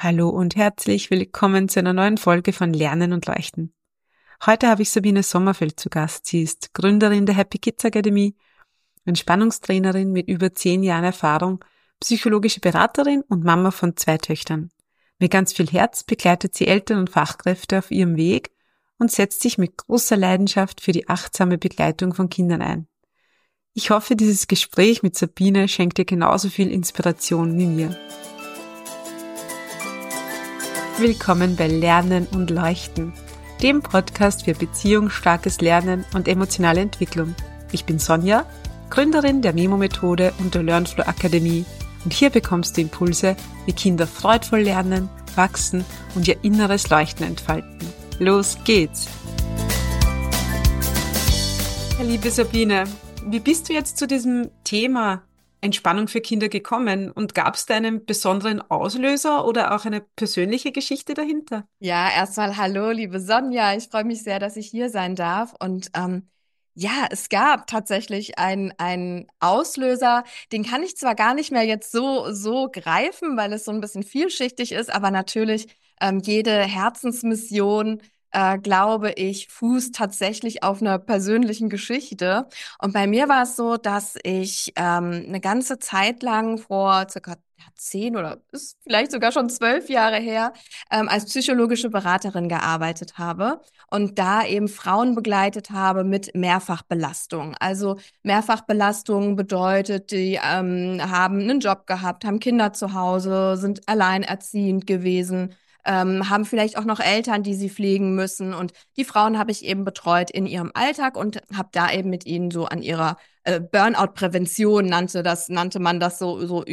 Hallo und herzlich willkommen zu einer neuen Folge von Lernen und Leuchten. Heute habe ich Sabine Sommerfeld zu Gast. Sie ist Gründerin der Happy Kids Akademie, Entspannungstrainerin mit über 10 Jahren Erfahrung, psychologische Beraterin und Mama von 2 Töchtern. Mit ganz viel Herz begleitet sie Eltern und Fachkräfte auf ihrem Weg und setzt sich mit großer Leidenschaft für die achtsame Begleitung von Kindern ein. Ich hoffe, dieses Gespräch mit Sabine schenkt dir genauso viel Inspiration wie mir. Willkommen bei Lernen und Leuchten, dem Podcast für beziehungsstarkes Lernen und emotionale Entwicklung. Ich bin Sonja, Gründerin der Memo-Methode und der Learnflow Akademie, und hier bekommst du Impulse, wie Kinder freudvoll lernen, wachsen und ihr inneres Leuchten entfalten. Los geht's! Ja, liebe Sabine, wie bist du jetzt zu diesem Thema Entspannung für Kinder gekommen, und gab es da einen besonderen Auslöser oder auch eine persönliche Geschichte dahinter? Ja, erstmal hallo, liebe Sonja. Ich freue mich sehr, dass ich hier sein darf. Und ja, es gab tatsächlich einen Auslöser, den kann ich zwar gar nicht mehr jetzt so greifen, weil es so ein bisschen vielschichtig ist, aber natürlich jede Herzensmission, glaube ich, fußt tatsächlich auf einer persönlichen Geschichte. Und bei mir war es so, dass ich eine ganze Zeit lang vor circa 10 oder ist vielleicht sogar schon 12 Jahre her, als psychologische Beraterin gearbeitet habe und da eben Frauen begleitet habe mit Mehrfachbelastung. Also Mehrfachbelastung bedeutet, die haben einen Job gehabt, haben Kinder zu Hause, sind alleinerziehend gewesen, haben vielleicht auch noch Eltern, die sie pflegen müssen. Und die Frauen habe ich eben betreut in ihrem Alltag und habe da eben mit ihnen so an ihrer Burnout-Prävention nannte man das so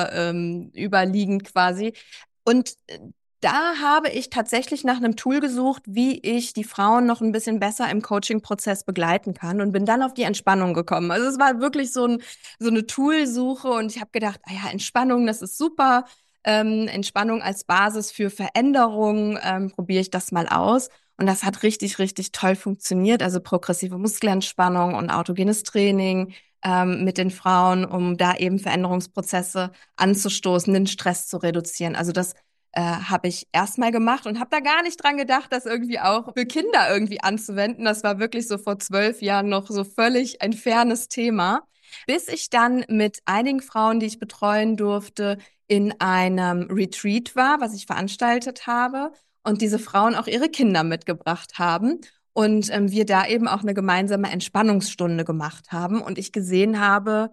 überliegend quasi. Und da habe ich tatsächlich nach einem Tool gesucht, wie ich die Frauen noch ein bisschen besser im Coaching-Prozess begleiten kann, und bin dann auf die Entspannung gekommen. Also es war wirklich so eine Toolsuche, und ich habe gedacht, ah ja, Entspannung, das ist super. Entspannung als Basis für Veränderung, probiere ich das mal aus. Und das hat richtig, richtig toll funktioniert. Also progressive Muskelentspannung und autogenes Training mit den Frauen, um da eben Veränderungsprozesse anzustoßen, den Stress zu reduzieren. Also das habe ich erstmal gemacht und habe da gar nicht dran gedacht, das irgendwie auch für Kinder irgendwie anzuwenden. Das war wirklich so vor 12 Jahren noch so völlig ein fernes Thema, bis ich dann mit einigen Frauen, die ich betreuen durfte, in einem Retreat war, was ich veranstaltet habe, und diese Frauen auch ihre Kinder mitgebracht haben. Und wir da eben auch eine gemeinsame Entspannungsstunde gemacht haben und ich gesehen habe,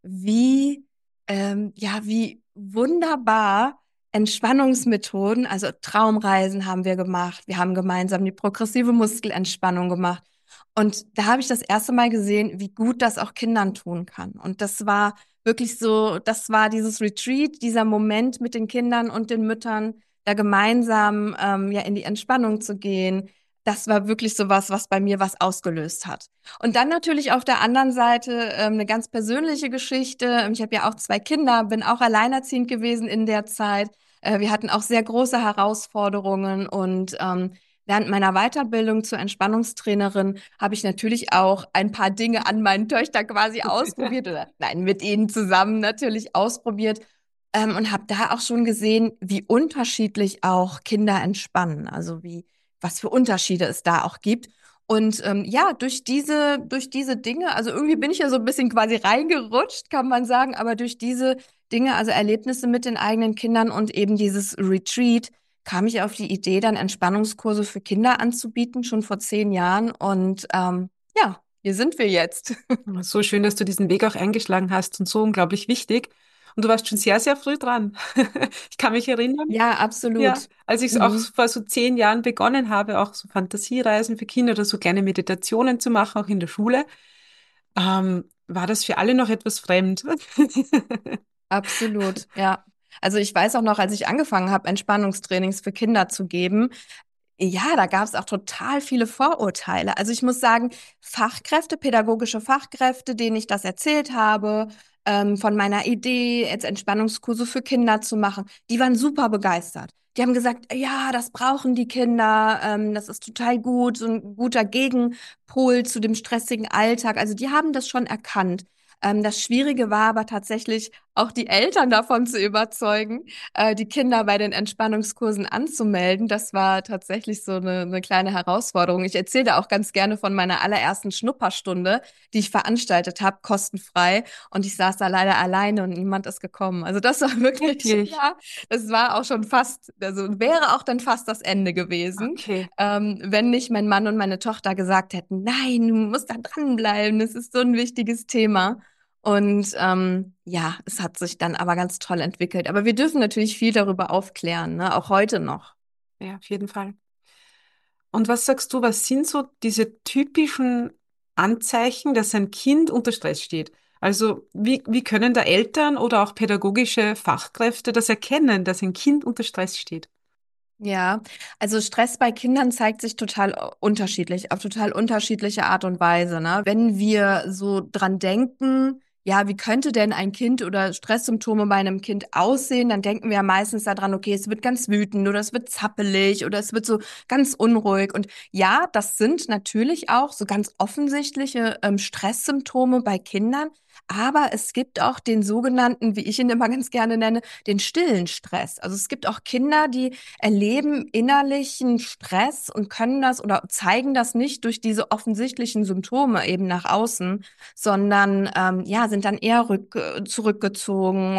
wie wunderbar Entspannungsmethoden, also Traumreisen haben wir gemacht. Wir haben gemeinsam die progressive Muskelentspannung gemacht. Und da habe ich das erste Mal gesehen, wie gut das auch Kindern tun kann. Und das war wirklich so, das war dieses Retreat, dieser Moment mit den Kindern und den Müttern, da gemeinsam ja in die Entspannung zu gehen. Das war wirklich so was, was bei mir was ausgelöst hat. Und dann natürlich auf der anderen Seite eine ganz persönliche Geschichte. Ich habe ja auch 2 Kinder, bin auch alleinerziehend gewesen in der Zeit. Wir hatten auch sehr große Herausforderungen, und während meiner Weiterbildung zur Entspannungstrainerin habe ich natürlich auch ein paar Dinge an meinen Töchtern quasi ausprobiert, oder nein, mit ihnen zusammen natürlich ausprobiert, und habe da auch schon gesehen, wie unterschiedlich auch Kinder entspannen, also was für Unterschiede es da auch gibt. Und ja, durch diese Dinge, also irgendwie bin ich ja so ein bisschen quasi reingerutscht, kann man sagen, aber durch diese Dinge, also Erlebnisse mit den eigenen Kindern und eben dieses Retreat, kam ich auf die Idee, dann Entspannungskurse für Kinder anzubieten, schon vor 10 Jahren. Und ja, hier sind wir jetzt. So schön, dass du diesen Weg auch eingeschlagen hast, und so unglaublich wichtig. Und du warst schon sehr, sehr früh dran. Ich kann mich erinnern, Ja, ja, absolut. als ich es auch Mhm. vor so 10 Jahren begonnen habe, auch so Fantasiereisen für Kinder oder so kleine Meditationen zu machen, auch in der Schule, war das für alle noch etwas fremd. Absolut, ja. Also ich weiß auch noch, als ich angefangen habe, Entspannungstrainings für Kinder zu geben, ja, da gab es auch total viele Vorurteile. Also ich muss sagen, Fachkräfte, pädagogische Fachkräfte, denen ich das erzählt habe, von meiner Idee, jetzt Entspannungskurse für Kinder zu machen, die waren super begeistert. Die haben gesagt, ja, das brauchen die Kinder, das ist total gut, so ein guter Gegenpol zu dem stressigen Alltag. Also die haben das schon erkannt. Das Schwierige war aber tatsächlich auch die Eltern davon zu überzeugen, die Kinder bei den Entspannungskursen anzumelden. Das war tatsächlich so eine kleine Herausforderung. Ich erzähle da auch ganz gerne von meiner allerersten Schnupperstunde, die ich veranstaltet habe, kostenfrei. Und ich saß da leider alleine und niemand ist gekommen. Also das war wirklich, Wirklich? ja, das war auch schon fast, also wäre auch dann fast das Ende gewesen, Okay. wenn nicht mein Mann und meine Tochter gesagt hätten, nein, du musst da dranbleiben, das ist so ein wichtiges Thema. Und ja, es hat sich dann aber ganz toll entwickelt. Aber wir dürfen natürlich viel darüber aufklären, ne? Auch heute noch. Ja, auf jeden Fall. Und was sagst du, was sind so diese typischen Anzeichen, dass ein Kind unter Stress steht? Also wie können da Eltern oder auch pädagogische Fachkräfte das erkennen, dass ein Kind unter Stress steht? Ja, also Stress bei Kindern zeigt sich total unterschiedlich, auf total unterschiedliche Art und Weise, ne? Wenn wir so dran denken, ja, wie könnte denn ein Kind oder Stresssymptome bei einem Kind aussehen, dann denken wir ja meistens daran, okay, es wird ganz wütend oder es wird zappelig oder es wird so ganz unruhig. Und ja, das sind natürlich auch so ganz offensichtliche Stresssymptome bei Kindern. Aber es gibt auch den sogenannten, wie ich ihn immer ganz gerne nenne, den stillen Stress. Also es gibt auch Kinder, die erleben innerlichen Stress und können das oder zeigen das nicht durch diese offensichtlichen Symptome eben nach außen, sondern ja, sind dann eher zurückgezogen,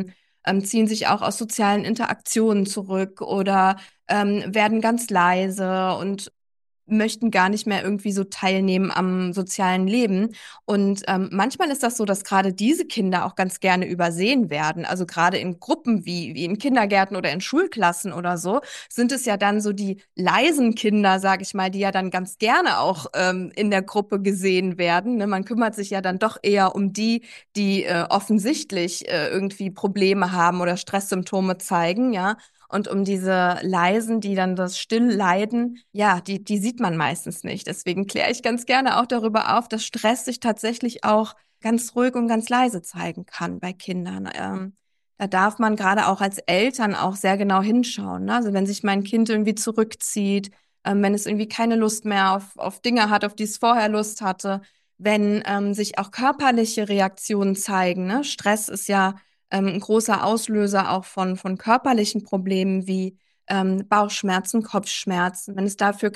ziehen sich auch aus sozialen Interaktionen zurück oder werden ganz leise und möchten gar nicht mehr irgendwie so teilnehmen am sozialen Leben. Und manchmal ist das so, dass gerade diese Kinder auch ganz gerne übersehen werden. Also gerade in Gruppen wie in Kindergärten oder in Schulklassen oder so, sind es ja dann so die leisen Kinder, sage ich mal, die ja dann ganz gerne auch in der Gruppe gesehen werden. Ne? Man kümmert sich ja dann doch eher um die, die offensichtlich irgendwie Probleme haben oder Stresssymptome zeigen, ja. Und um diese Leisen, die dann das still leiden, ja, die sieht man meistens nicht. Deswegen kläre ich ganz gerne auch darüber auf, dass Stress sich tatsächlich auch ganz ruhig und ganz leise zeigen kann bei Kindern. Da darf man gerade auch als Eltern auch sehr genau hinschauen. Ne? Also wenn sich mein Kind irgendwie zurückzieht, wenn es irgendwie keine Lust mehr auf Dinge hat, auf die es vorher Lust hatte, wenn sich auch körperliche Reaktionen zeigen. Ne? Stress ist ja ein großer Auslöser auch von körperlichen Problemen wie Bauchschmerzen, Kopfschmerzen. Wenn es dafür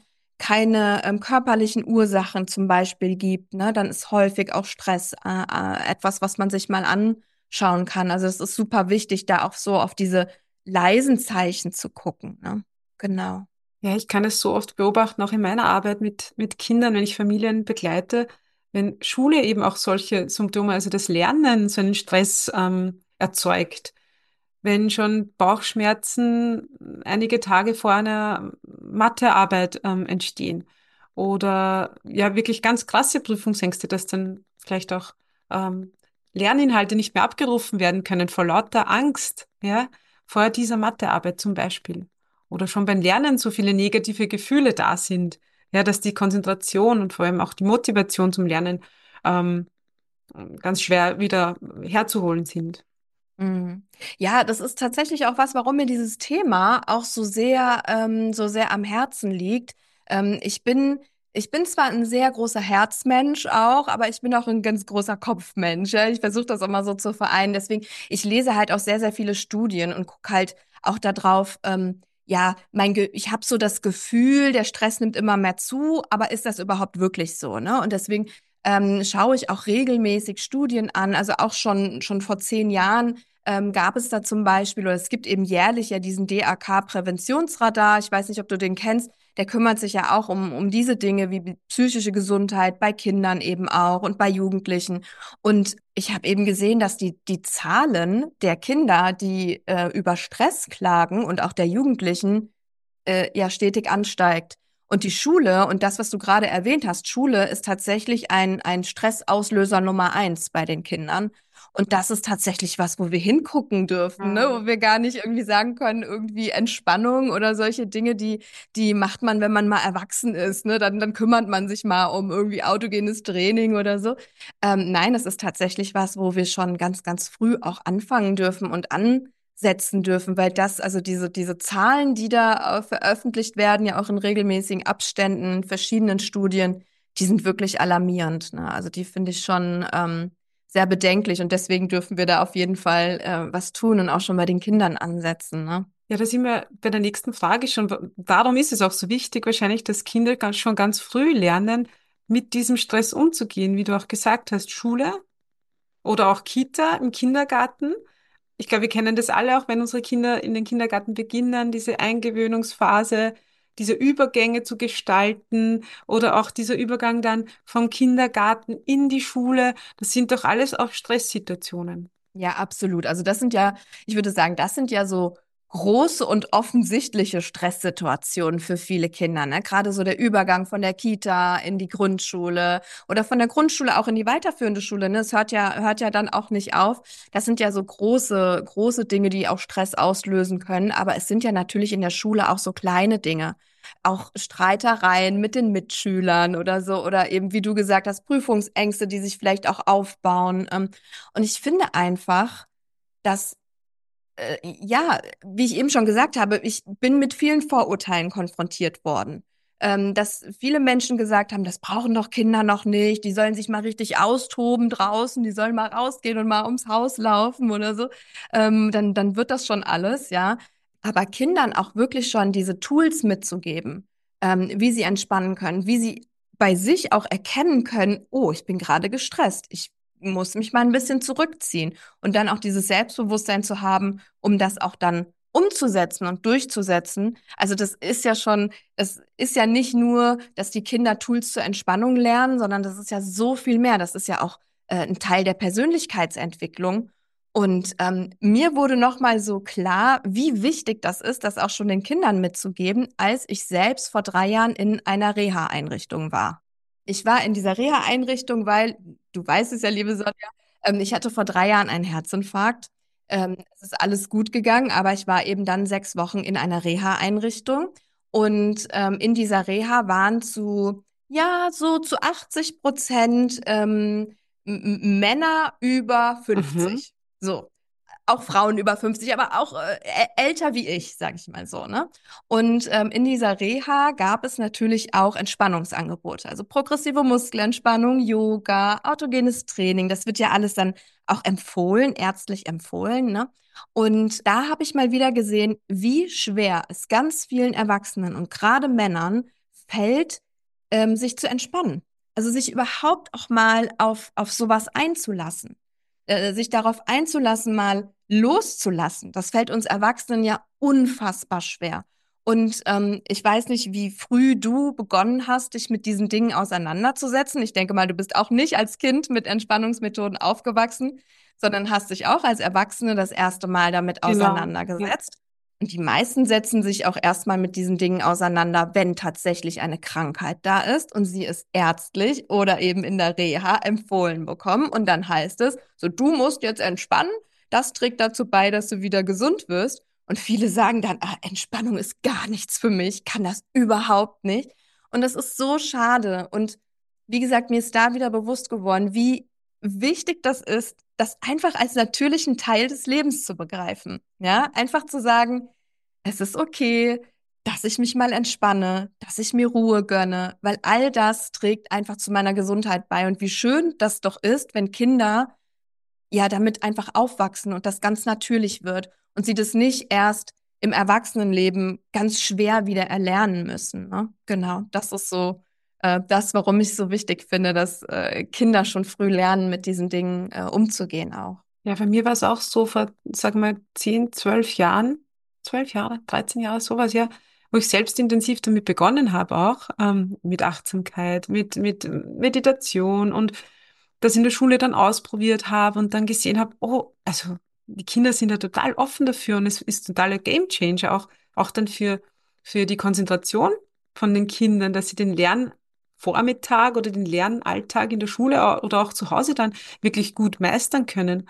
keine körperlichen Ursachen zum Beispiel gibt, ne, dann ist häufig auch Stress etwas, was man sich mal anschauen kann. Also es ist super wichtig, da auch so auf diese leisen Zeichen zu gucken. Ne? Genau. Ja, ich kann es so oft beobachten, auch in meiner Arbeit mit Kindern, wenn ich Familien begleite, wenn Schule eben auch solche Symptome, also das Lernen, so einen Stress erzeugt. Wenn schon Bauchschmerzen einige Tage vor einer Mathearbeit entstehen oder ja wirklich ganz krasse Prüfungsängste, dass dann vielleicht auch ähm, Lerninhalte nicht mehr abgerufen werden können vor lauter Angst, ja, vor dieser Mathearbeit zum Beispiel. Oder schon beim Lernen so viele negative Gefühle da sind, ja, dass die Konzentration und vor allem auch die Motivation zum Lernen ähm, ganz schwer wieder herzuholen sind. Mhm. Ja, das ist tatsächlich auch was, warum mir dieses Thema auch so sehr am Herzen liegt. Ich bin zwar ein sehr großer Herzmensch auch, aber ich bin auch ein ganz großer Kopfmensch. Ja? Ich versuche das immer so zu vereinen. Deswegen, ich lese halt auch sehr, sehr viele Studien und gucke halt auch darauf, ja, ich habe so das Gefühl, der Stress nimmt immer mehr zu, aber ist das überhaupt wirklich so, ne? Und deswegen schaue ich auch regelmäßig Studien an, also auch schon vor 10 Jahren gab es da zum Beispiel, oder es gibt eben jährlich ja diesen DAK-Präventionsradar. Ich weiß nicht, ob du den kennst. Der kümmert sich ja auch um diese Dinge wie psychische Gesundheit bei Kindern eben auch und bei Jugendlichen. Und ich habe eben gesehen, dass die Zahlen der Kinder, die über Stress klagen und auch der Jugendlichen ja stetig ansteigt. Und die Schule und das, was du gerade erwähnt hast, Schule ist tatsächlich ein Stressauslöser Nummer eins bei den Kindern. Und das ist tatsächlich was, wo wir hingucken dürfen, ne? Wo wir gar nicht irgendwie sagen können, irgendwie Entspannung oder solche Dinge, die macht man, wenn man mal erwachsen ist, ne? Dann kümmert man sich mal um irgendwie autogenes Training oder so. Nein, es ist tatsächlich was, wo wir schon ganz, ganz früh auch anfangen dürfen und ansetzen dürfen, weil das, also diese Zahlen, die da veröffentlicht werden, ja auch in regelmäßigen Abständen, in verschiedenen Studien, die sind wirklich alarmierend, ne? Also die finde ich schon sehr bedenklich und deswegen dürfen wir da auf jeden Fall was tun und auch schon bei den Kindern ansetzen, ne? Ja, da sind wir bei der nächsten Frage schon. Warum ist es auch so wichtig, wahrscheinlich, dass Kinder schon ganz früh lernen, mit diesem Stress umzugehen, wie du auch gesagt hast, Schule oder auch Kita im Kindergarten. Ich glaube, wir kennen das alle, auch wenn unsere Kinder in den Kindergarten beginnen, diese Eingewöhnungsphase, diese Übergänge zu gestalten oder auch dieser Übergang dann vom Kindergarten in die Schule. Das sind doch alles auch Stresssituationen. Ja, absolut. Also das sind ja, ich würde sagen, das sind ja so große und offensichtliche Stresssituationen für viele Kinder, ne? Gerade so der Übergang von der Kita in die Grundschule oder von der Grundschule auch in die weiterführende Schule, ne? Es hört ja dann auch nicht auf. Das sind ja so große Dinge, die auch Stress auslösen können. Aber es sind ja natürlich in der Schule auch so kleine Dinge. Auch Streitereien mit den Mitschülern oder so, oder eben, wie du gesagt hast, Prüfungsängste, die sich vielleicht auch aufbauen. Und ich finde einfach, dass, ja, wie ich eben schon gesagt habe, ich bin mit vielen Vorurteilen konfrontiert worden. Dass viele Menschen gesagt haben, das brauchen doch Kinder noch nicht, die sollen sich mal richtig austoben draußen, die sollen mal rausgehen und mal ums Haus laufen oder so. Dann wird das schon alles, ja. Aber Kindern auch wirklich schon diese Tools mitzugeben, wie sie entspannen können, wie sie bei sich auch erkennen können, oh, ich bin gerade gestresst, ich muss mich mal ein bisschen zurückziehen und dann auch dieses Selbstbewusstsein zu haben, um das auch dann umzusetzen und durchzusetzen. Also das ist ja schon, es ist ja nicht nur, dass die Kinder Tools zur Entspannung lernen, sondern das ist ja so viel mehr. Das ist ja auch ein Teil der Persönlichkeitsentwicklung. Und mir wurde noch mal so klar, wie wichtig das ist, das auch schon den Kindern mitzugeben, als ich selbst vor 3 Jahren in einer Reha-Einrichtung war. Ich war in dieser Reha-Einrichtung, weil, du weißt es ja, liebe Sonja, ich hatte vor 3 Jahren einen Herzinfarkt. Es ist alles gut gegangen, aber ich war eben dann 6 Wochen in einer Reha-Einrichtung. Und in dieser Reha waren ja, so zu 80% Männer über Mhm. 50. So, auch Frauen über 50, aber auch älter wie ich, sage ich mal so, ne? Und in dieser Reha gab es natürlich auch Entspannungsangebote, also progressive Muskelentspannung, Yoga, autogenes Training. Das wird ja alles dann auch empfohlen, ärztlich empfohlen, ne? Und da habe ich mal wieder gesehen, wie schwer es ganz vielen Erwachsenen und gerade Männern fällt, sich zu entspannen. Also sich überhaupt auch mal auf sowas einzulassen, sich darauf einzulassen, mal loszulassen. Das fällt uns Erwachsenen ja unfassbar schwer. Und ich weiß nicht, wie früh du begonnen hast, dich mit diesen Dingen auseinanderzusetzen. Ich denke mal, du bist auch nicht als Kind mit Entspannungsmethoden aufgewachsen, sondern hast dich auch als Erwachsene das erste Mal damit Genau. Ja. auseinandergesetzt. Und die meisten setzen sich auch erstmal mit diesen Dingen auseinander, wenn tatsächlich eine Krankheit da ist und sie es ärztlich oder eben in der Reha empfohlen bekommen. Und dann heißt es, so, du musst jetzt entspannen. Das trägt dazu bei, dass du wieder gesund wirst. Und viele sagen dann, ah, Entspannung ist gar nichts für mich, kann das überhaupt nicht. Und das ist so schade. Und wie gesagt, mir ist da wieder bewusst geworden, wie wichtig das ist, das einfach als natürlichen Teil des Lebens zu begreifen. Ja, einfach zu sagen, es ist okay, dass ich mich mal entspanne, dass ich mir Ruhe gönne, weil all das trägt einfach zu meiner Gesundheit bei. Und wie schön das doch ist, wenn Kinder ja damit einfach aufwachsen und das ganz natürlich wird und sie das nicht erst im Erwachsenenleben ganz schwer wieder erlernen müssen. Ne? Genau, das ist so das, warum ich so wichtig finde, dass Kinder schon früh lernen, mit diesen Dingen umzugehen auch. Ja, bei mir war es auch so vor, sag mal, 10, 12 Jahren, 12 Jahre, 13 Jahre, sowas, ja, wo ich selbst intensiv damit begonnen habe, auch mit Achtsamkeit, mit Meditation und das in der Schule dann ausprobiert habe und dann gesehen habe, oh, also die Kinder sind ja total offen dafür und es ist totaler Gamechanger, auch dann für die Konzentration von den Kindern, dass sie den Lernvormittag oder den Lernalltag in der Schule oder auch zu Hause dann wirklich gut meistern können.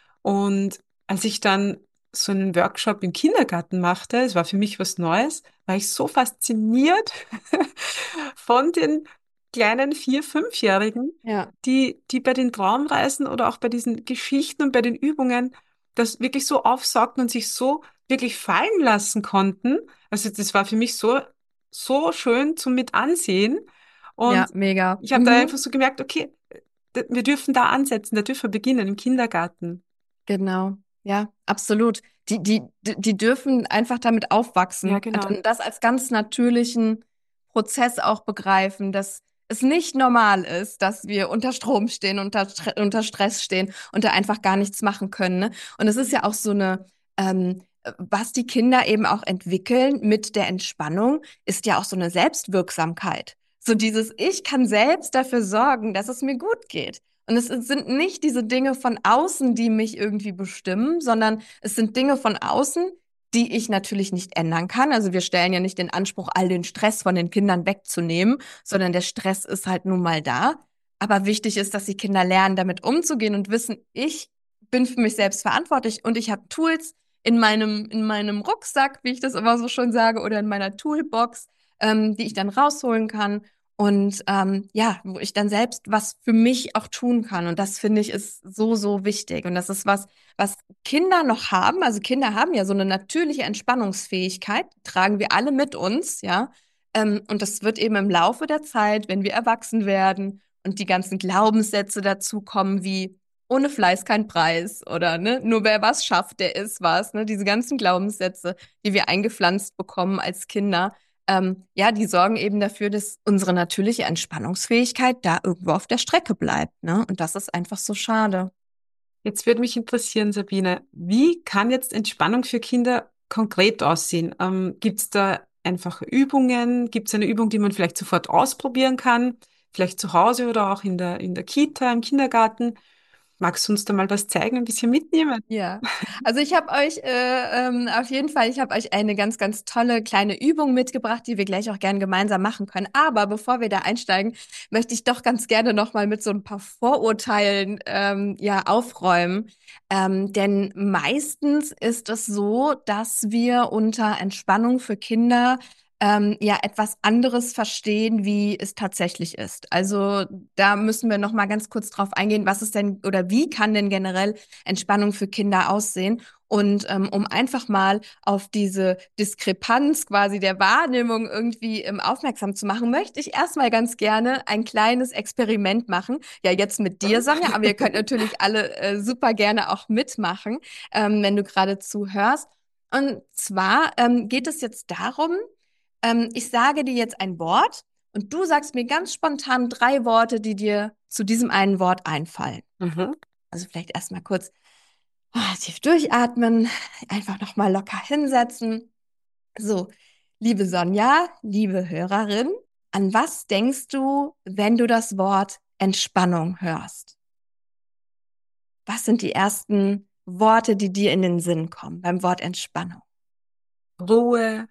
Und als ich dann so einen Workshop im Kindergarten machte, es war für mich was Neues, war ich so fasziniert von den kleinen 4-, 5-Jährigen, Ja. die bei den Traumreisen oder auch bei diesen Geschichten und bei den Übungen das wirklich so aufsaugten und sich so wirklich fallen lassen konnten. Also das war für mich so schön zum mit ansehen. Ja, Und mega. ich habe da einfach Mhm. so gemerkt, okay, wir dürfen da ansetzen, da dürfen wir beginnen, im Kindergarten. Genau, ja, absolut. Die dürfen einfach damit Ja, aufwachsen genau. und das als ganz natürlichen Prozess auch begreifen, dass es nicht normal ist, dass wir unter Strom stehen, unter Stress stehen und da einfach gar nichts machen können. Ne? Und es ist ja auch so was die Kinder eben auch entwickeln mit der Entspannung, ist ja auch so eine Selbstwirksamkeit. So dieses, ich kann selbst dafür sorgen, dass es mir gut geht. Und es sind nicht diese Dinge von außen, die mich irgendwie bestimmen, sondern es sind Dinge von außen, die ich natürlich nicht ändern kann. Also wir stellen ja nicht den Anspruch, all den Stress von den Kindern wegzunehmen, sondern der Stress ist halt nun mal da. Aber wichtig ist, dass die Kinder lernen, damit umzugehen und wissen, ich bin für mich selbst verantwortlich und ich habe Tools in meinem Rucksack, wie ich das immer so schön sage, oder in meiner Toolbox, die ich dann rausholen kann und ja, wo ich dann selbst was für mich auch tun kann. Und das finde ich ist so, so wichtig. Und das ist was Kinder noch haben. Also Kinder haben ja so eine natürliche Entspannungsfähigkeit, tragen wir alle mit uns, ja. Und das wird eben im Laufe der Zeit, wenn wir erwachsen werden und die ganzen Glaubenssätze dazukommen, wie ohne Fleiß kein Preis oder ne, nur wer was schafft, der ist was, ne, diese ganzen Glaubenssätze, die wir eingepflanzt bekommen als Kinder ja, die sorgen eben dafür, dass unsere natürliche Entspannungsfähigkeit da irgendwo auf der Strecke bleibt, ne? Und das ist einfach so schade. Jetzt würde mich interessieren, Sabine, wie kann jetzt Entspannung für Kinder konkret aussehen? Gibt es da einfach Übungen? Gibt es eine Übung, die man vielleicht sofort ausprobieren kann? Vielleicht zu Hause oder auch in der Kita, im Kindergarten? Magst du uns da mal was zeigen, ein bisschen mitnehmen? Ja, also ich habe euch auf jeden Fall, ich habe euch eine ganz, ganz tolle kleine Übung mitgebracht, die wir gleich auch gern gemeinsam machen können. Aber bevor wir da einsteigen, möchte ich doch ganz gerne noch mal mit so ein paar Vorurteilen ja aufräumen. Denn meistens ist es so, dass wir unter Entspannung für Kinder ja etwas anderes verstehen, wie es tatsächlich ist. Also da müssen wir noch mal ganz kurz drauf eingehen, was ist denn oder wie kann denn generell Entspannung für Kinder aussehen? Und um einfach mal auf diese Diskrepanz quasi der Wahrnehmung irgendwie aufmerksam zu machen, möchte ich erstmal ganz gerne ein kleines Experiment machen. Ja, jetzt mit dir, Sonja, aber ihr könnt natürlich alle super gerne auch mitmachen, wenn du gerade zuhörst. Und zwar geht es jetzt darum, ich sage dir jetzt ein Wort und du sagst mir ganz spontan 3 Worte, die dir zu diesem einen Wort einfallen. Mhm. Also vielleicht erstmal kurz tief durchatmen, einfach nochmal locker hinsetzen. So, liebe Sonja, liebe Hörerin, an was denkst du, wenn du das Wort Entspannung hörst? Was sind die ersten Worte, die dir in den Sinn kommen beim Wort Entspannung? Ruhe,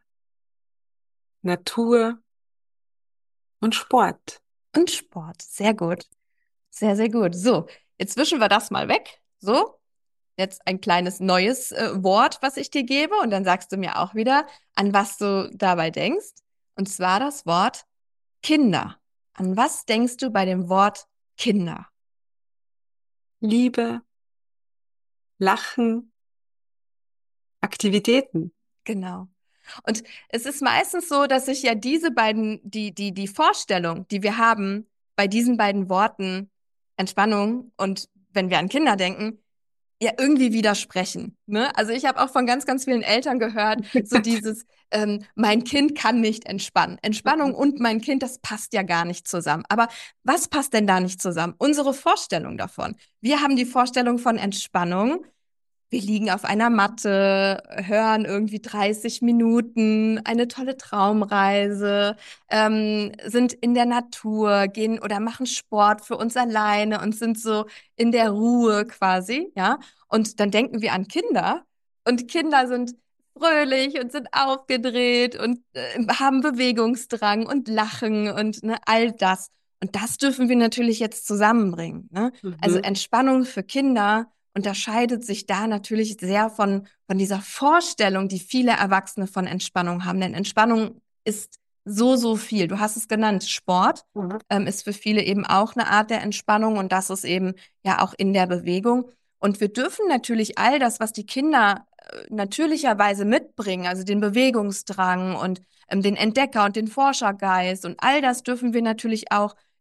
Natur und Sport. Und Sport. Sehr gut. Sehr, sehr gut. So, jetzt wischen wir das mal weg. So, jetzt ein kleines neues Wort, was ich dir gebe, und dann sagst du mir auch wieder, an was du dabei denkst. Und zwar das Wort Kinder. An was denkst du bei dem Wort Kinder? Liebe, Lachen, Aktivitäten. Genau. Und es ist meistens so, dass sich ja diese beiden, die Vorstellung, die wir haben bei diesen beiden Worten, Entspannung und wenn wir an Kinder denken, ja irgendwie widersprechen. Ne? Also ich habe auch von ganz, ganz vielen Eltern gehört, so dieses, mein Kind kann nicht entspannen. Entspannung und mein Kind, das passt ja gar nicht zusammen. Aber was passt denn da nicht zusammen? Unsere Vorstellung davon. Wir haben die Vorstellung von Entspannung. Wir liegen auf einer Matte, hören irgendwie 30 Minuten, eine tolle Traumreise, sind in der Natur, gehen oder machen Sport für uns alleine und sind so in der Ruhe quasi, ja. Und dann denken wir an Kinder und Kinder sind fröhlich und sind aufgedreht und haben Bewegungsdrang und lachen und ne, all das. Und das dürfen wir natürlich jetzt zusammenbringen, ne? Also Mhm. Entspannung für Kinder unterscheidet sich da natürlich sehr von dieser Vorstellung, die viele Erwachsene von Entspannung haben. Denn Entspannung ist so, so viel. Du hast es genannt, Sport Mhm. ist für viele eben auch eine Art der Entspannung und das ist eben ja auch in der Bewegung. Und wir dürfen natürlich all das, was die Kinder natürlicherweise mitbringen, also den Bewegungsdrang und den Entdecker und den Forschergeist und all das dürfen wir natürlich auch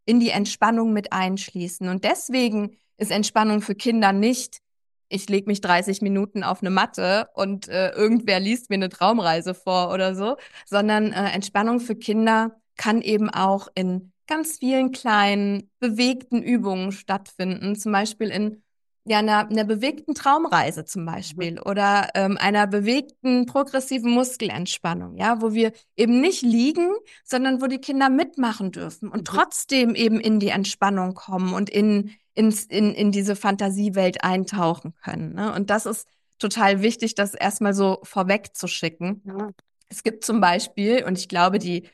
in die Entspannung mit einschließen. Und deswegen ist Entspannung für Kinder nicht, ich lege mich 30 Minuten auf eine Matte und irgendwer liest mir eine Traumreise vor oder so, sondern Entspannung für Kinder kann eben auch in ganz vielen kleinen, bewegten Übungen stattfinden, zum Beispiel in ja, einer bewegten Traumreise zum Beispiel oder einer bewegten progressiven Muskelentspannung, ja, wo wir eben nicht liegen, sondern wo die Kinder mitmachen dürfen und Mhm. trotzdem eben in die Entspannung kommen und in diese Fantasiewelt eintauchen können. Ne? Und das ist total wichtig, das erstmal so vorweg zu schicken. Ja. Es gibt zum Beispiel, und ich glaube, die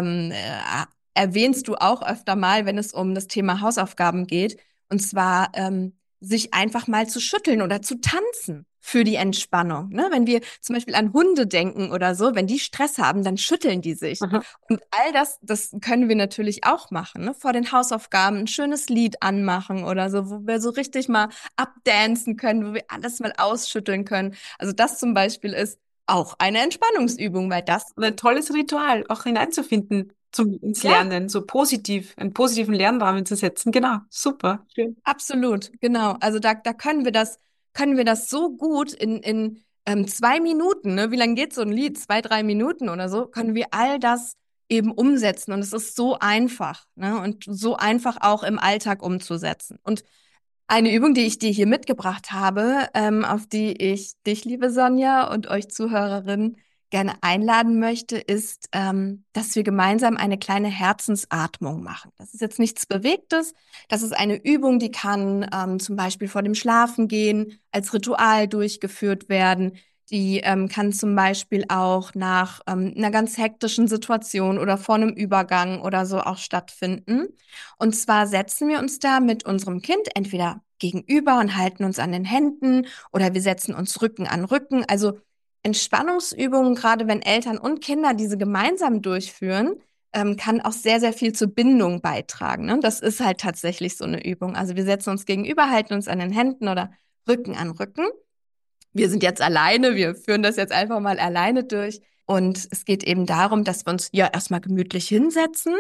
erwähnst du auch öfter mal, wenn es um das Thema Hausaufgaben geht, und zwar sich einfach mal zu schütteln oder zu tanzen für die Entspannung. Ne? Wenn wir zum Beispiel an Hunde denken oder so, wenn die Stress haben, dann schütteln die sich. Aha. Und all das können wir natürlich auch machen. Ne? Vor den Hausaufgaben ein schönes Lied anmachen oder so, wo wir so richtig mal abdancen können, wo wir alles mal ausschütteln können. Also das zum Beispiel ist auch eine Entspannungsübung, weil das, Und ein tolles Ritual, auch hineinzufinden ins ja, Lernen, so positiv, einen positiven Lernrahmen zu setzen. Genau, super, schön. absolut, genau. Also da können wir das so gut in 2 Minuten, ne? Wie lange geht so ein Lied? 2, 3 Minuten oder so, können wir all das eben umsetzen. Und es ist so einfach, ne? Und so einfach auch im Alltag umzusetzen. Und eine Übung, die ich dir hier mitgebracht habe, auf die ich dich, liebe Sonja, und euch Zuhörerinnen gerne einladen möchte, ist, dass wir gemeinsam eine kleine Herzensatmung machen. Das ist jetzt nichts Bewegtes. Das ist eine Übung, die kann zum Beispiel vor dem Schlafengehen als Ritual durchgeführt werden. Die kann zum Beispiel auch nach einer ganz hektischen Situation oder vor einem Übergang oder so auch stattfinden. Und zwar setzen wir uns da mit unserem Kind entweder gegenüber und halten uns an den Händen oder wir setzen uns Rücken an Rücken. Also Entspannungsübungen, gerade wenn Eltern und Kinder diese gemeinsam durchführen, kann auch sehr, sehr viel zur Bindung beitragen. Ne? Das ist halt tatsächlich so eine Übung. Also wir setzen uns gegenüber, halten uns an den Händen oder Rücken an Rücken. Wir sind jetzt alleine, wir führen das jetzt einfach mal alleine durch. Und es geht eben darum, dass wir uns ja erstmal gemütlich hinsetzen.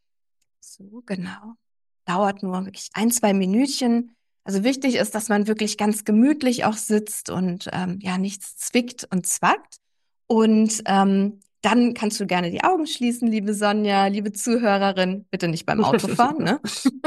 So, genau. Dauert nur wirklich 1, 2 Minütchen. Also wichtig ist, dass man wirklich ganz gemütlich auch sitzt und ja nichts zwickt und zwackt. Und dann kannst du gerne die Augen schließen, liebe Sonja, liebe Zuhörerin. Bitte nicht beim Autofahren, ne?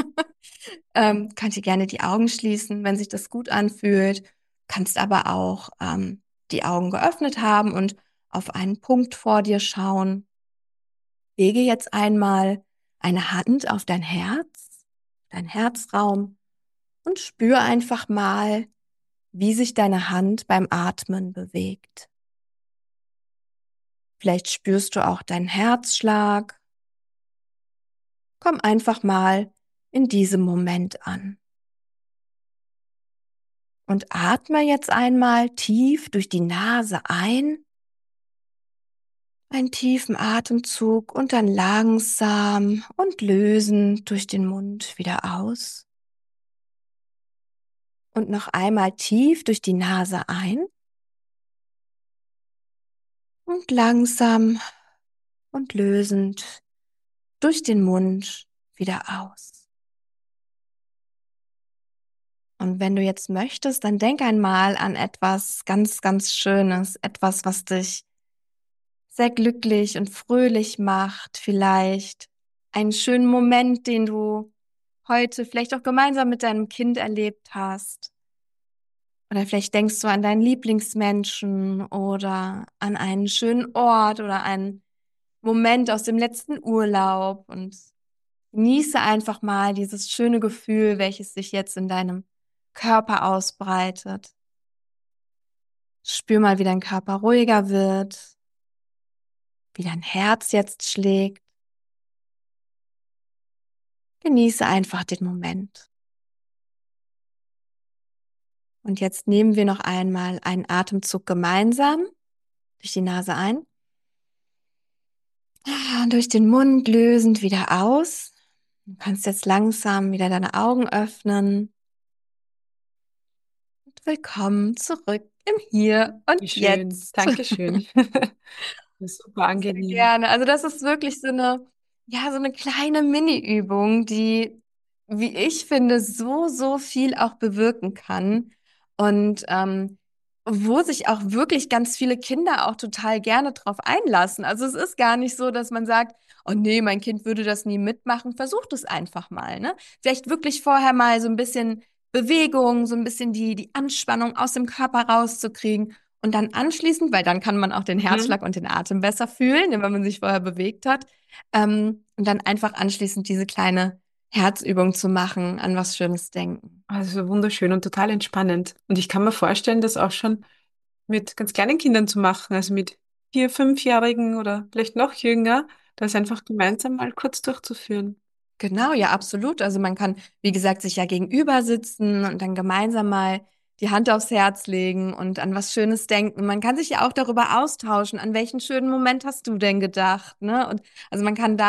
Könnt ihr gerne die Augen schließen, wenn sich das gut anfühlt. Kannst aber auch die Augen geöffnet haben und auf einen Punkt vor dir schauen. Lege jetzt einmal eine Hand auf dein Herzraum und spür einfach mal, wie sich deine Hand beim Atmen bewegt. Vielleicht spürst du auch deinen Herzschlag. Komm einfach mal in diesem Moment an. Und atme jetzt einmal tief durch die Nase ein, einen tiefen Atemzug und dann langsam und lösend durch den Mund wieder aus. Und noch einmal tief durch die Nase ein und langsam und lösend durch den Mund wieder aus. Und wenn du jetzt möchtest, dann denk einmal an etwas ganz, ganz Schönes, etwas, was dich sehr glücklich und fröhlich macht, vielleicht einen schönen Moment, den du heute vielleicht auch gemeinsam mit deinem Kind erlebt hast. Oder vielleicht denkst du an deinen Lieblingsmenschen oder an einen schönen Ort oder einen Moment aus dem letzten Urlaub und genieße einfach mal dieses schöne Gefühl, welches sich jetzt in deinem Körper ausbreitet. Spür mal, wie dein Körper ruhiger wird, wie dein Herz jetzt schlägt. Genieße einfach den Moment. Und jetzt nehmen wir noch einmal einen Atemzug gemeinsam durch die Nase ein und durch den Mund lösend wieder aus. Du kannst jetzt langsam wieder deine Augen öffnen. Und willkommen zurück im Hier und Wie schön. Jetzt. Dankeschön. Das ist super Sehr angenehm. gerne. Also das ist wirklich so eine Ja, so eine kleine Mini-Übung, die, wie ich finde, so, so viel auch bewirken kann und wo sich auch wirklich ganz viele Kinder auch total gerne drauf einlassen. Also es ist gar nicht so, dass man sagt, oh nee, mein Kind würde das nie mitmachen. Versucht es einfach mal, ne? Vielleicht wirklich vorher mal so ein bisschen Bewegung, so ein bisschen die Anspannung aus dem Körper rauszukriegen. Und dann anschließend, weil dann kann man auch den Mhm. Herzschlag und den Atem besser fühlen, wenn man sich vorher bewegt hat. Und dann einfach anschließend diese kleine Herzübung zu machen, an was Schönes denken. Also wunderschön und total entspannend. Und ich kann mir vorstellen, das auch schon mit ganz kleinen Kindern zu machen, also mit 4-, 5-Jährigen oder vielleicht noch jünger, das einfach gemeinsam mal kurz durchzuführen. Genau, ja, absolut. Also man kann, wie gesagt, sich ja gegenüber sitzen und dann gemeinsam mal die Hand aufs Herz legen und an was Schönes denken. Man kann sich ja auch darüber austauschen, an welchen schönen Moment hast du denn gedacht, ne? Und also man kann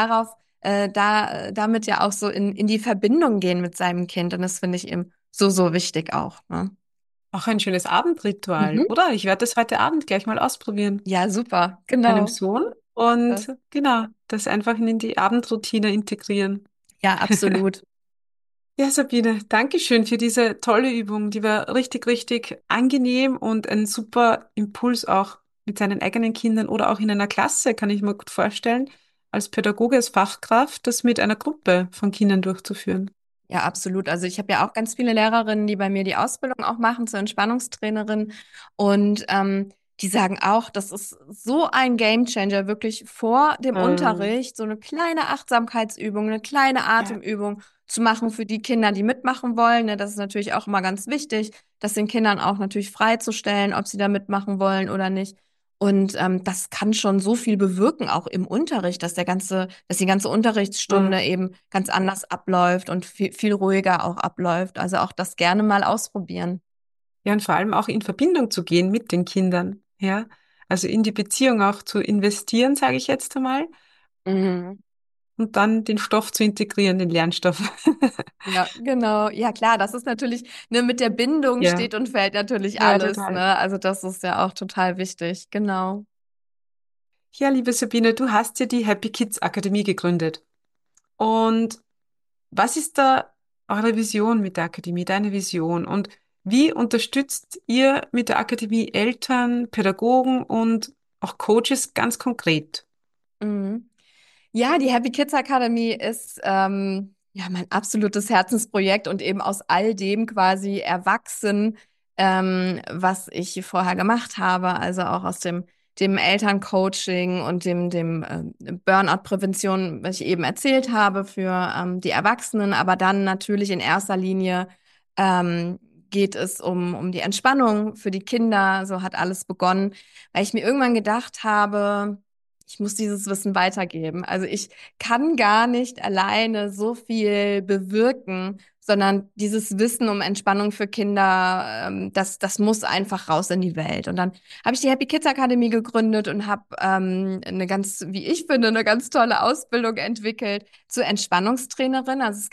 damit ja auch so in die Verbindung gehen mit seinem Kind. Und das finde ich eben so, so wichtig auch, ne? Auch ein schönes Abendritual, Mhm. oder? Ich werde das heute Abend gleich mal ausprobieren Ja, super, mit meinem genau. Sohn Mach und das. genau, das einfach in die Abendroutine integrieren. Ja, absolut. Ja, Sabine, danke schön für diese tolle Übung. Die war richtig, richtig angenehm und ein super Impuls auch mit seinen eigenen Kindern oder auch in einer Klasse, kann ich mir gut vorstellen, als Pädagoge, als Fachkraft, das mit einer Gruppe von Kindern durchzuführen. Ja, absolut. Also ich habe ja auch ganz viele Lehrerinnen, die bei mir die Ausbildung auch machen zur Entspannungstrainerin. Und die sagen auch, das ist so ein Gamechanger, wirklich vor dem Ähm, Unterricht so eine kleine Achtsamkeitsübung, eine kleine ja, Atemübung zu machen für die Kinder, die mitmachen wollen. Ne, das ist natürlich auch immer ganz wichtig, das den Kindern auch natürlich freizustellen, ob sie da mitmachen wollen oder nicht. Und das kann schon so viel bewirken, auch im Unterricht, dass die ganze Unterrichtsstunde ähm, eben ganz anders abläuft und viel, viel ruhiger auch abläuft. Also auch das gerne mal ausprobieren. ja, und vor allem auch in Verbindung zu gehen mit den Kindern. Ja, also in die Beziehung auch zu investieren, sage ich jetzt einmal, Mhm. und dann den Stoff zu integrieren, den Lernstoff. Ja, genau. Ja, klar, das ist natürlich, ne, mit der Bindung Ja, steht und fällt natürlich ja, alles, total. ne? Also das ist ja auch total wichtig. Genau. Ja, liebe Sabine, du hast ja die Happy Kids Akademie gegründet. Und was ist da eure Vision mit der Akademie, deine Vision? Und wie unterstützt ihr mit der Akademie Eltern, Pädagogen und auch Coaches ganz konkret? Mhm. Ja, die Happy Kids Academy ist ja mein absolutes Herzensprojekt und eben aus all dem quasi erwachsen, was ich vorher gemacht habe, also auch aus dem Elterncoaching und dem Burnout-Prävention, was ich eben erzählt habe für die Erwachsenen, aber dann natürlich in erster Linie ähm, geht es um die Entspannung für die Kinder. So hat alles begonnen, weil ich mir irgendwann gedacht habe, ich muss dieses Wissen weitergeben. Also ich kann gar nicht alleine so viel bewirken, sondern dieses Wissen um Entspannung für Kinder, das muss einfach raus in die Welt. Und dann habe ich die Happy Kids Akademie gegründet und habe eine ganz, wie ich finde, eine ganz tolle Ausbildung entwickelt zur Entspannungstrainerin. Also es ist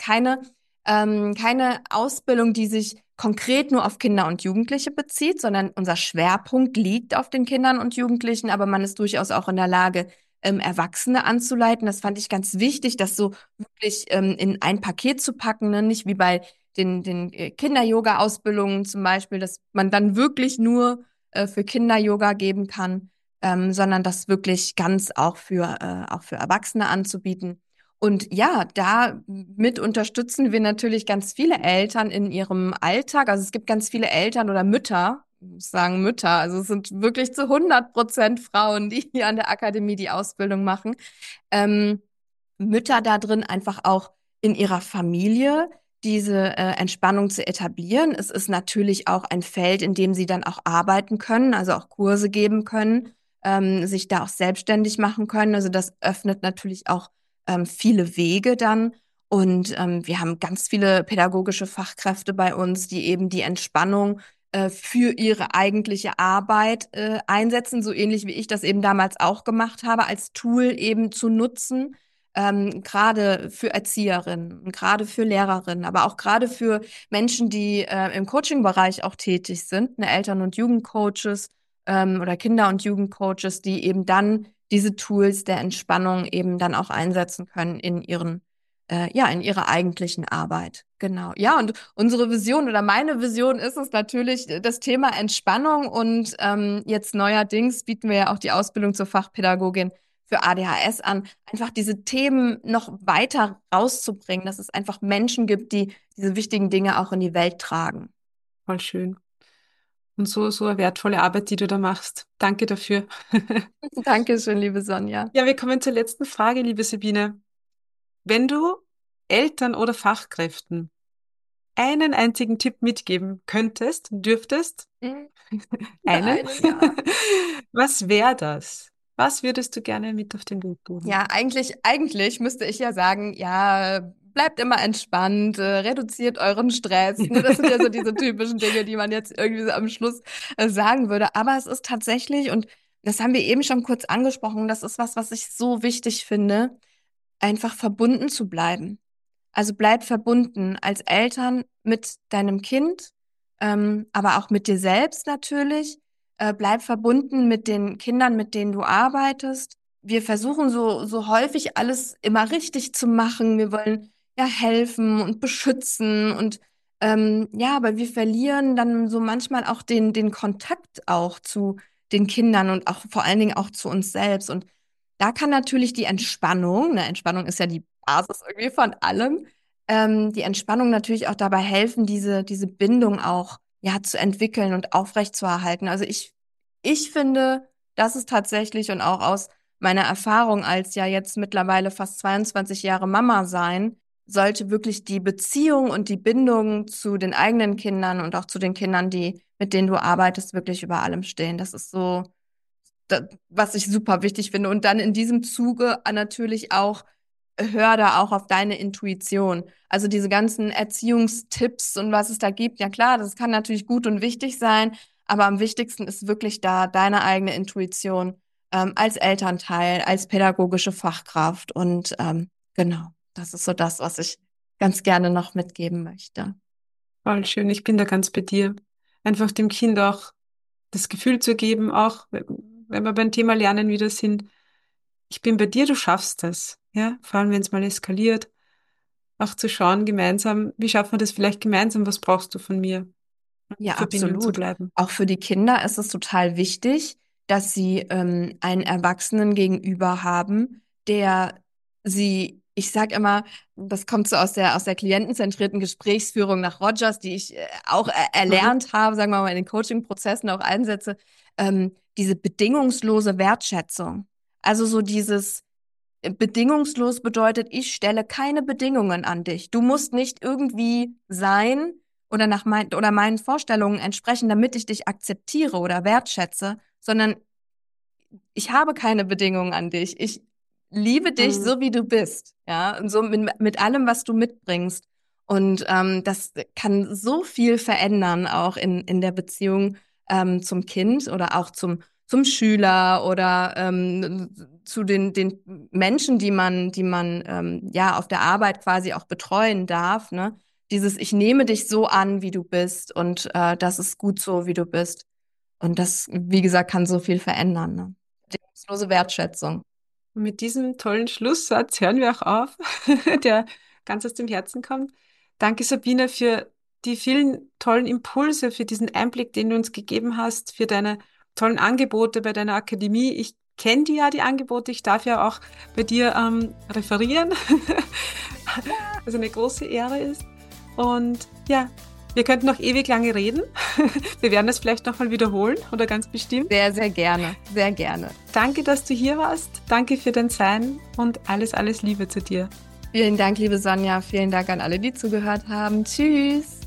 keine Ausbildung, die sich konkret nur auf Kinder und Jugendliche bezieht, sondern unser Schwerpunkt liegt auf den Kindern und Jugendlichen, aber man ist durchaus auch in der Lage, Erwachsene anzuleiten. Das fand ich ganz wichtig, das so wirklich in ein Paket zu packen, ne? Nicht wie bei den Kinder-Yoga-Ausbildungen zum Beispiel, dass man dann wirklich nur für Kinder-Yoga geben kann, sondern das wirklich ganz auch für Erwachsene anzubieten. Und ja, da mit unterstützen wir natürlich ganz viele Eltern in ihrem Alltag. Also es gibt ganz viele Eltern oder Mütter, ich muss sagen Mütter, also es sind wirklich zu 100% Frauen, die hier an der Akademie die Ausbildung machen. Ähm, Mütter da drin einfach auch in ihrer Familie diese Entspannung zu etablieren. Es ist natürlich auch ein Feld, in dem sie dann auch arbeiten können, also auch Kurse geben können, sich da auch selbstständig machen können. Also das öffnet natürlich auch viele Wege dann. Und wir haben ganz viele pädagogische Fachkräfte bei uns, die eben die Entspannung für ihre eigentliche Arbeit einsetzen, so ähnlich wie ich das eben damals auch gemacht habe, als Tool eben zu nutzen, gerade für Erzieherinnen, gerade für Lehrerinnen, aber auch gerade für Menschen, die im Coaching-Bereich auch tätig sind, ne, Eltern- und Jugendcoaches oder Kinder- und Jugendcoaches, die eben dann diese Tools der Entspannung eben dann auch einsetzen können in in ihrer eigentlichen Arbeit. Genau. Ja, und unsere Vision oder meine Vision ist es natürlich das Thema Entspannung und jetzt neuerdings bieten wir ja auch die Ausbildung zur Fachpädagogin für ADHS an, einfach diese Themen noch weiter rauszubringen, dass es einfach Menschen gibt, die diese wichtigen Dinge auch in die Welt tragen. Voll schön. Und so eine wertvolle Arbeit, die du da machst. Danke dafür. Dankeschön, liebe Sonja. Ja, wir kommen zur letzten Frage, liebe Sabine. Wenn du Eltern oder Fachkräften einen einzigen Tipp mitgeben könntest, dürftest, Für einen, einen, ja. was wäre das? Was würdest du gerne mit auf den Weg geben? Ja, eigentlich müsste ich ja sagen, ja, bleibt immer entspannt, reduziert euren Stress. Ne? Das sind ja so diese typischen Dinge, die man jetzt irgendwie so am Schluss sagen würde. Aber es ist tatsächlich, und das haben wir eben schon kurz angesprochen, das ist was, was ich so wichtig finde, einfach verbunden zu bleiben. Also bleib verbunden als Eltern mit deinem Kind, aber auch mit dir selbst natürlich. Bleib verbunden mit den Kindern, mit denen du arbeitest. Wir versuchen so häufig alles immer richtig zu machen. Wir wollen ja helfen und beschützen und ja, aber wir verlieren dann so manchmal auch den Kontakt auch zu den Kindern und auch vor allen Dingen auch zu uns selbst. Und da kann natürlich die Entspannung, ne, Entspannung ist ja die Basis irgendwie von allem, die Entspannung natürlich auch dabei helfen, diese Bindung auch ja zu entwickeln und aufrechtzuerhalten. Also ich finde, das ist tatsächlich und auch aus meiner Erfahrung als ja jetzt mittlerweile fast 22 Jahre Mama sein, sollte wirklich die Beziehung und die Bindung zu den eigenen Kindern und auch zu den Kindern, mit denen du arbeitest, wirklich über allem stehen. Das ist so, was ich super wichtig finde. Und dann in diesem Zuge natürlich auch, hör da auch auf deine Intuition. Also diese ganzen Erziehungstipps und was es da gibt, ja klar, das kann natürlich gut und wichtig sein, aber am wichtigsten ist wirklich da deine eigene Intuition als Elternteil, als pädagogische Fachkraft. Und genau, das ist so das, was ich ganz gerne noch mitgeben möchte. Voll schön, ich bin da ganz bei dir. Einfach dem Kind auch das Gefühl zu geben, auch wenn wir beim Thema Lernen wieder sind, ich bin bei dir, du schaffst das. Ja, vor allem wenn es mal eskaliert, auch zu schauen gemeinsam, wie schaffen wir das vielleicht gemeinsam, was brauchst du von mir, in Ja, Verbindung zu absolut. bleiben. Auch für die Kinder ist es total wichtig, dass sie einen Erwachsenen gegenüber haben, der sie, ich sag immer, das kommt so aus der klientenzentrierten Gesprächsführung nach Rogers, die ich auch Mhm. erlernt habe, sagen wir mal, in den Coaching-Prozessen auch einsetze, diese bedingungslose Wertschätzung. Also so dieses bedingungslos bedeutet, ich stelle keine Bedingungen an dich. Du musst nicht irgendwie sein oder oder meinen Vorstellungen entsprechen, damit ich dich akzeptiere oder wertschätze, sondern ich habe keine Bedingungen an dich. Ich liebe dich Mhm. so, wie du bist, ja, und so mit allem, was du mitbringst. Und das kann so viel verändern, auch in der Beziehung zum Kind oder auch zum Schüler oder zu den Menschen, die man ja auf der Arbeit quasi auch betreuen darf, ne? Dieses, ich nehme dich so an, wie du bist und das ist gut so, wie du bist. Und das, wie gesagt, kann so viel verändern, ne? Bedingungslose Wertschätzung. Und mit diesem tollen Schlusssatz hören wir auch auf, der ganz aus dem Herzen kommt. Danke, Sabine, für die vielen tollen Impulse, für diesen Einblick, den du uns gegeben hast, für deine tollen Angebote bei deiner Akademie. Ich kenne die ja, die Angebote. Ich darf ja auch bei dir referieren, was eine große Ehre ist. Und ja, wir könnten noch ewig lange reden. Wir werden das vielleicht nochmal wiederholen oder ganz bestimmt. Sehr, sehr gerne. Sehr gerne. Danke, dass du hier warst. Danke für dein Sein und alles Liebe zu dir. Vielen Dank, liebe Sonja. Vielen Dank an alle, die zugehört haben. Tschüss.